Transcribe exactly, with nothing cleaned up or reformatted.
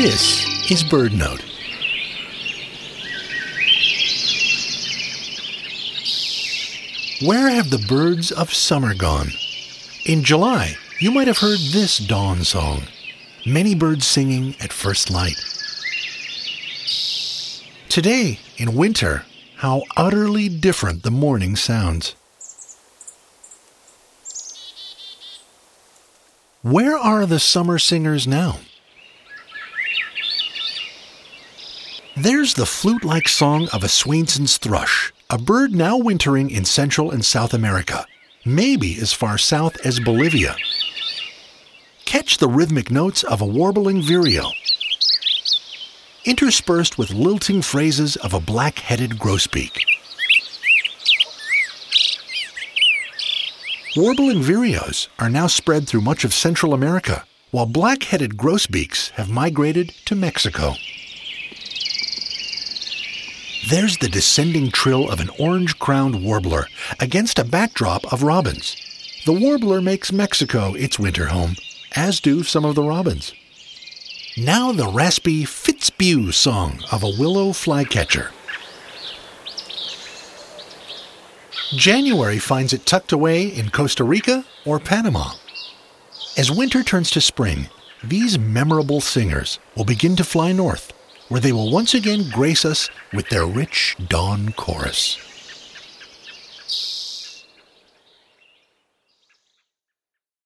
This is BirdNote. Where have the birds of summer gone? In July, you might have heard this dawn song. Many birds singing at first light. Today, in winter, how utterly different the morning sounds. Where are the summer singers now? There's the flute-like song of a Swainson's thrush, a bird now wintering in Central and South America, maybe as far south as Bolivia. Catch the rhythmic notes of a warbling vireo, interspersed with lilting phrases of a black-headed grosbeak. Warbling vireos are now spread through much of Central America, while black-headed grosbeaks have migrated to Mexico. There's the descending trill of an orange-crowned warbler against a backdrop of robins. The warbler makes Mexico its winter home, as do some of the robins. Now the raspy Fitzbew song of a willow flycatcher. January finds it tucked away in Costa Rica or Panama. As winter turns to spring, these memorable singers will begin to fly north, where they will once again grace us with their rich dawn chorus.